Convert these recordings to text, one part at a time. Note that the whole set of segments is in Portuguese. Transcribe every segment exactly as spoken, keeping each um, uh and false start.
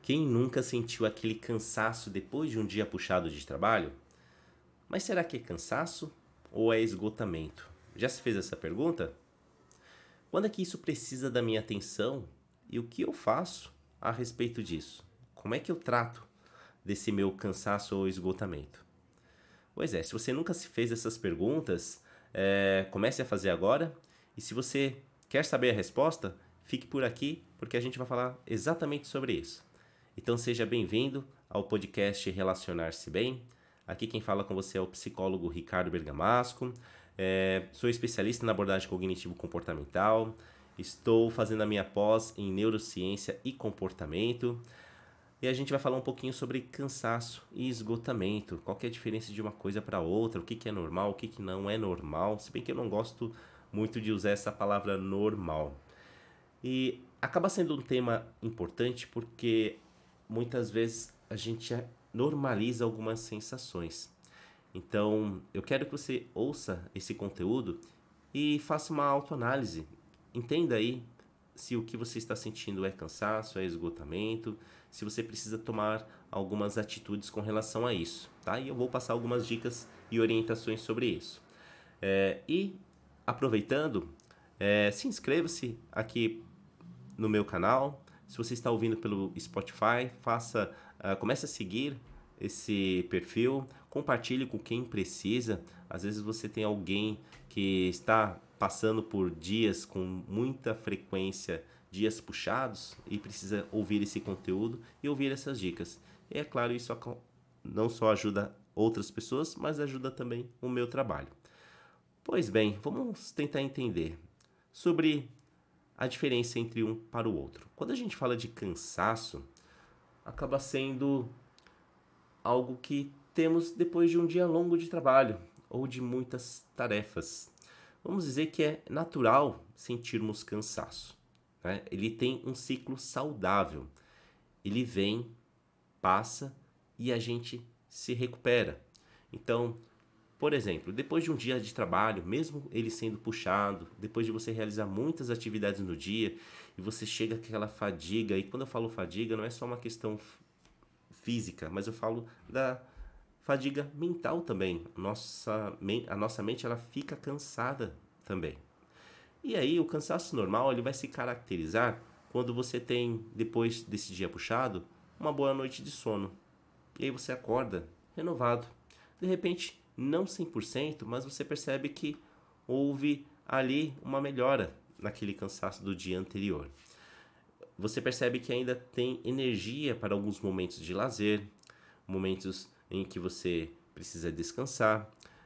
Quem nunca sentiu aquele cansaço depois de um dia puxado de trabalho? Mas será que é cansaço ou é esgotamento? Já se fez essa pergunta? Quando é que isso precisa da minha atenção e o que eu faço a respeito disso? Como é que eu trato desse meu cansaço ou esgotamento? Pois é, se você nunca se fez essas perguntas, é, comece a fazer agora. E se você quer saber a resposta, fique por aqui, porque a gente vai falar exatamente sobre isso. Então seja bem-vindo ao podcast Relacionar-se Bem. Aqui quem fala com você é o psicólogo Ricardo Bergamasco. É, sou especialista na abordagem cognitivo-comportamental. Estou fazendo a minha pós em neurociência e comportamento. E a gente vai falar um pouquinho sobre cansaço e esgotamento. Qual que é a diferença de uma coisa para outra? O que, que é normal, o que, que não é normal? Se bem que eu não gosto muito de usar essa palavra normal. E acaba sendo um tema importante porque muitas vezes a gente normaliza algumas sensações. Então, eu quero que você ouça esse conteúdo e faça uma autoanálise. Entenda aí se o que você está sentindo é cansaço, é esgotamento, se você precisa tomar algumas atitudes com relação a isso, tá? E eu vou passar algumas dicas e orientações sobre isso. É, e aproveitando, é, se inscreva-se aqui no meu canal. Se você está ouvindo pelo Spotify, faça, uh, comece a seguir esse perfil, compartilhe com quem precisa. Às vezes você tem alguém que está passando por dias com muita frequência, dias puxados, e precisa ouvir esse conteúdo e ouvir essas dicas. E é claro, isso não só ajuda outras pessoas, mas ajuda também o meu trabalho. Pois bem, vamos tentar entender sobre a diferença entre um para o outro. Quando a gente fala de cansaço, acaba sendo algo que temos depois de um dia longo de trabalho ou de muitas tarefas. Vamos dizer que é natural sentirmos cansaço, né? Ele tem um ciclo saudável. Ele vem, passa e a gente se recupera. Então, por exemplo, depois de um dia de trabalho, mesmo ele sendo puxado, depois de você realizar muitas atividades no dia, e você chega com aquela fadiga, e quando eu falo fadiga, não é só uma questão física, mas eu falo da fadiga mental também. Nossa, a nossa mente ela fica cansada também. E aí o cansaço normal ele vai se caracterizar quando você tem, depois desse dia puxado, uma boa noite de sono. E aí você acorda renovado. De repente, não cem por cento, mas você percebe que houve ali uma melhora naquele cansaço do dia anterior. Você percebe que ainda tem energia para alguns momentos de lazer, momentos em que você precisa descansar.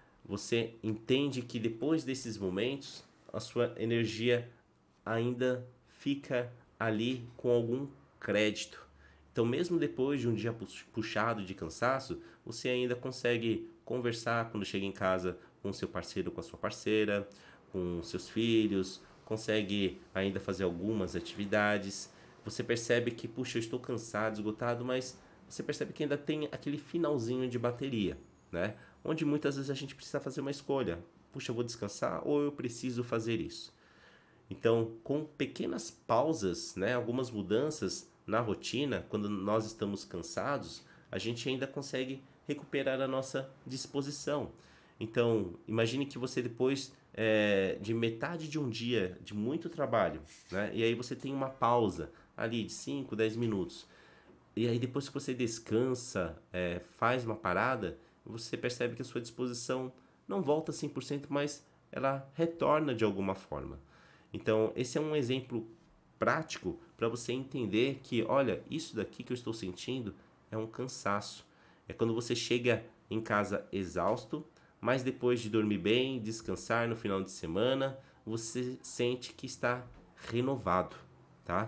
Você entende que depois desses momentos, a sua energia ainda fica ali com algum crédito. Então, mesmo depois de um dia puxado de cansaço, você ainda consegue conversar quando chega em casa com seu parceiro, com a sua parceira, com seus filhos, consegue ainda fazer algumas atividades. Você percebe que, puxa, eu estou cansado, esgotado, mas você percebe que ainda tem aquele finalzinho de bateria, né? Onde muitas vezes a gente precisa fazer uma escolha. Puxa, eu vou descansar ou eu preciso fazer isso? Então, com pequenas pausas, né, algumas mudanças na rotina, quando nós estamos cansados, a gente ainda consegue recuperar a nossa disposição. Então, imagine que você depois é, de metade de um dia de muito trabalho, né, e aí você tem uma pausa ali de cinco, dez minutos. E aí depois que você descansa, é, faz uma parada, você percebe que a sua disposição não volta cem por cento, mas ela retorna de alguma forma. Então, esse é um exemplo prático para você entender que, olha, isso daqui que eu estou sentindo é um cansaço. É quando você chega em casa exausto, mas depois de dormir bem, descansar no final de semana, você sente que está renovado, tá?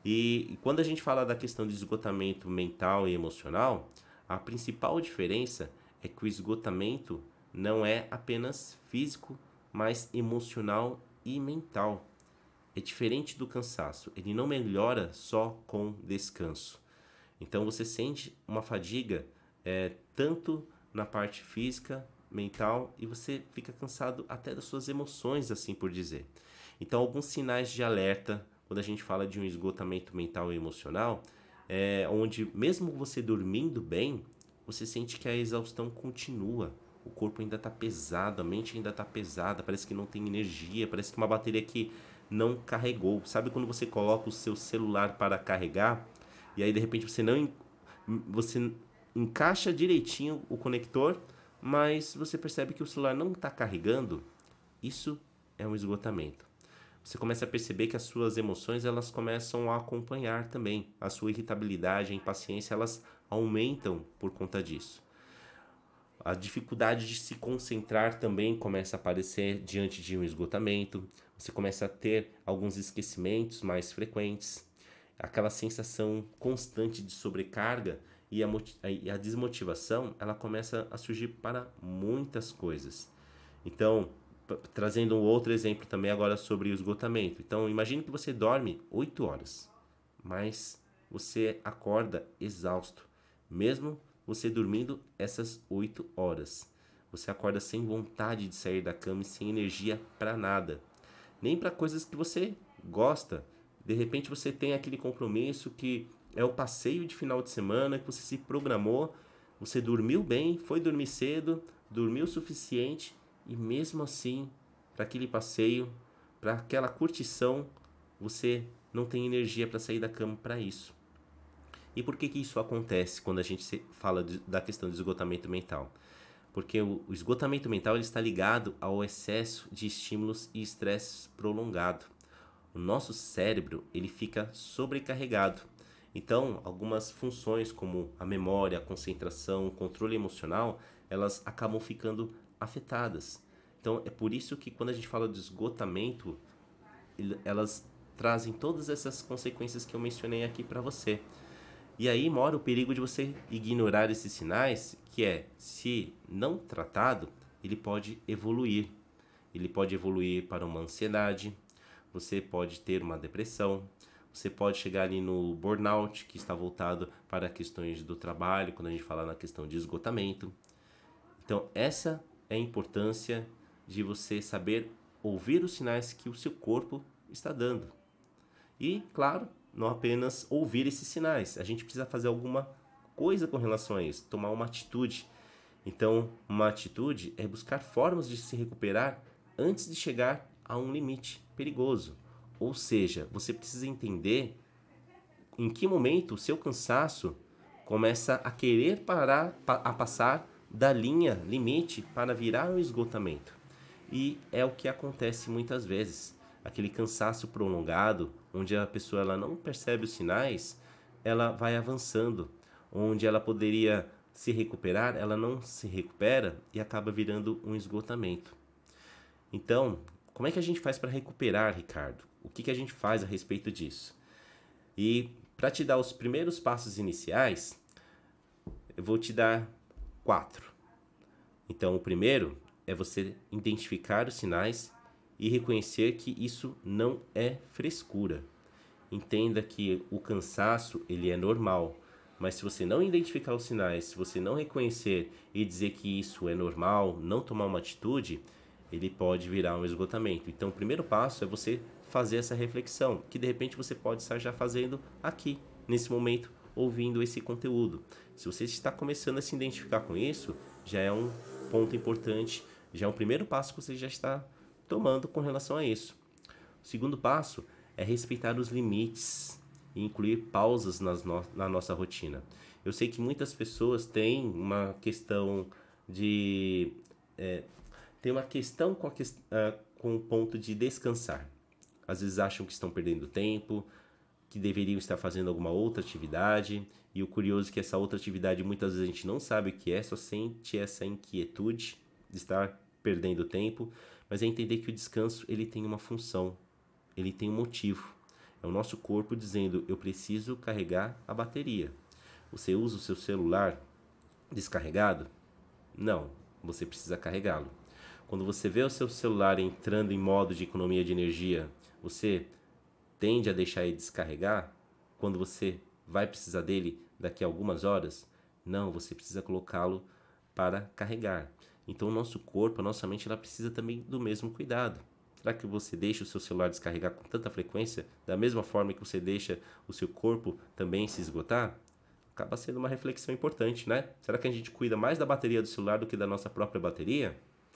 E quando a gente fala da questão de esgotamento mental e emocional, a principal diferença é que o esgotamento não é apenas físico, mas emocional e mental. É diferente do cansaço, ele não melhora só com descanso. Então você sente uma fadiga é, tanto na parte física, mental, e você fica cansado até das suas emoções, assim por dizer. Então alguns sinais de alerta quando a gente fala de um esgotamento mental e emocional é, onde mesmo você dormindo bem, você sente que a exaustão continua. O corpo ainda está pesado, a mente ainda está pesada, parece que não tem energia, parece que uma bateria que não carregou. Sabe quando você coloca o seu celular para carregar e aí de repente você não en- você encaixa direitinho o conector, mas você percebe que o celular não está carregando? Isso é um esgotamento. Você começa a perceber que as suas emoções elas começam a acompanhar também. A sua irritabilidade, a impaciência, elas aumentam por conta disso. A dificuldade de se concentrar também começa a aparecer diante de um esgotamento. Você começa a ter alguns esquecimentos mais frequentes. Aquela sensação constante de sobrecarga e a, e a desmotivação, ela começa a surgir para muitas coisas. Então, trazendo um outro exemplo também agora sobre o esgotamento. Então, imagine que você dorme oito horas, mas você acorda exausto, mesmo você dormindo essas oito horas. Você acorda sem vontade de sair da cama e sem energia para nada, nem para coisas que você gosta. De repente você tem aquele compromisso que é o passeio de final de semana que você se programou, você dormiu bem, foi dormir cedo, dormiu o suficiente e mesmo assim, para aquele passeio, para aquela curtição, você não tem energia para sair da cama para isso. E por que que isso acontece quando a gente fala de, da questão do esgotamento mental? Porque o, o esgotamento mental ele está ligado ao excesso de estímulos e estresse prolongado. O nosso cérebro ele fica sobrecarregado. Então, algumas funções como a memória, a concentração, o controle emocional, elas acabam ficando afetadas. Então, é por isso que quando a gente fala de esgotamento, elas trazem todas essas consequências que eu mencionei aqui para você. E aí mora o perigo de você ignorar esses sinais, que é, se não tratado, ele pode evoluir. Ele pode evoluir para uma ansiedade, você pode ter uma depressão, você pode chegar ali no burnout, que está voltado para questões do trabalho, quando a gente fala na questão de esgotamento. Então, essa é a importância de você saber ouvir os sinais que o seu corpo está dando. E, claro, não apenas ouvir esses sinais, a gente precisa fazer alguma coisa com relação a isso, tomar uma atitude. Então, uma atitude é buscar formas de se recuperar antes de chegar a um limite perigoso. Ou seja, você precisa entender em que momento o seu cansaço começa a querer parar, a passar da linha limite para virar um esgotamento. E é o que acontece muitas vezes. Aquele cansaço prolongado, onde a pessoa ela não percebe os sinais, ela vai avançando. Onde ela poderia se recuperar, ela não se recupera e acaba virando um esgotamento. Então, como é que a gente faz para recuperar, Ricardo? O que, que a gente faz a respeito disso? E para te dar os primeiros passos iniciais, eu vou te dar quatro. Então, o primeiro é você identificar os sinais e reconhecer que isso não é frescura. Entenda que o cansaço ele é normal, mas se você não identificar os sinais, se você não reconhecer e dizer que isso é normal, não tomar uma atitude, ele pode virar um esgotamento. Então, o primeiro passo é você fazer essa reflexão, que de repente você pode estar já fazendo aqui, nesse momento, ouvindo esse conteúdo. Se você está começando a se identificar com isso, já é um ponto importante, já é um primeiro passo que você já está tomando com relação a isso. O segundo passo é respeitar os limites e incluir pausas nas no- na nossa rotina. Eu sei que muitas pessoas têm uma questão de... É, tem uma questão com, a que, uh, com o ponto de descansar. Às vezes acham que estão perdendo tempo, que deveriam estar fazendo alguma outra atividade, e o curioso é que essa outra atividade muitas vezes a gente não sabe o que é, só sente essa inquietude de estar perdendo tempo, mas é entender que o descanso ele tem uma função, ele tem um motivo. É o nosso corpo dizendo, eu preciso carregar a bateria. Você usa o seu celular descarregado? Não, você precisa carregá-lo. Quando você vê o seu celular entrando em modo de economia de energia, você tende a deixar ele descarregar quando você vai precisar dele daqui a algumas horas? Não, você precisa colocá-lo para carregar. Então, o nosso corpo, a nossa mente, ela precisa também do mesmo cuidado. Será que você deixa o seu celular descarregar com tanta frequência, da mesma forma que você deixa o seu corpo também se esgotar? Acaba sendo uma reflexão importante, né? Será que a gente cuida mais da bateria do celular do que da nossa própria bateria?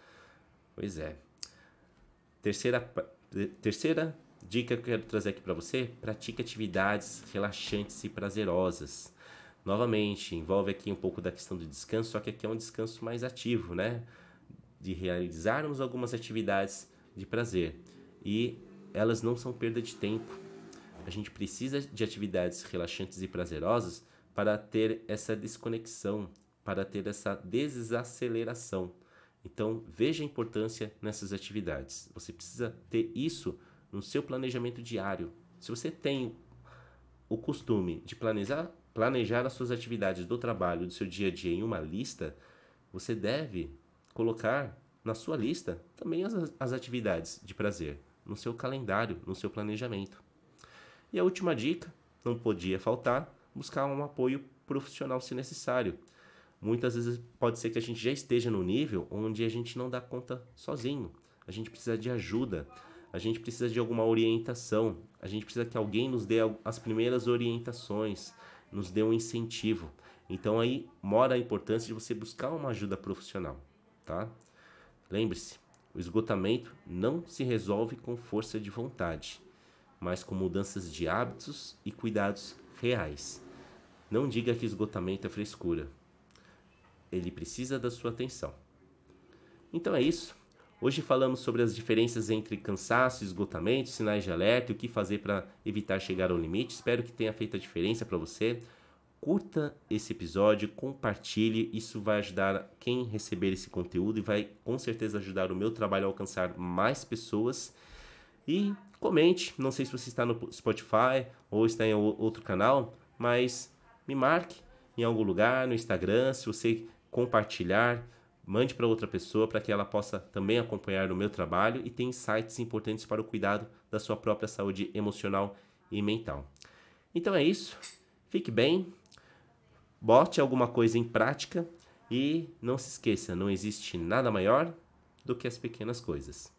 Pois é. Terceira, terceira dica que eu quero trazer aqui para você: pratique atividades relaxantes e prazerosas. Novamente, envolve aqui um pouco da questão do descanso, só que aqui é um descanso mais ativo, né? De realizarmos algumas atividades de prazer. E elas não são perda de tempo. A gente precisa de atividades relaxantes e prazerosas para ter essa desconexão, para ter essa desaceleração. Então, veja a importância nessas atividades. Você precisa ter isso no seu planejamento diário. Se você tem o costume de planejar, planejar as suas atividades do trabalho, do seu dia a dia em uma lista, você deve colocar na sua lista também as, as atividades de prazer, no seu calendário, no seu planejamento. E a última dica, não podia faltar, buscar um apoio profissional se necessário. Muitas vezes pode ser que a gente já esteja no nível onde a gente não dá conta sozinho. A gente precisa de ajuda, a gente precisa de alguma orientação, a gente precisa que alguém nos dê as primeiras orientações, nos dê um incentivo. Então aí mora a importância de você buscar uma ajuda profissional, tá? Lembre-se, o esgotamento não se resolve com força de vontade, mas com mudanças de hábitos e cuidados reais. Não diga que esgotamento é frescura. Ele precisa da sua atenção. Então é isso. Hoje falamos sobre as diferenças entre cansaço e esgotamento, sinais de alerta e o que fazer para evitar chegar ao limite. Espero que tenha feito a diferença para você. Curta esse episódio, compartilhe, isso vai ajudar quem receber esse conteúdo e vai com certeza ajudar o meu trabalho a alcançar mais pessoas. E comente, não sei se você está no Spotify ou está em outro canal, mas me marque em algum lugar, no Instagram, se você compartilhar, mande para outra pessoa para que ela possa também acompanhar o meu trabalho e ter insights importantes para o cuidado da sua própria saúde emocional e mental. Então é isso, fique bem, bote alguma coisa em prática e não se esqueça, não existe nada maior do que as pequenas coisas.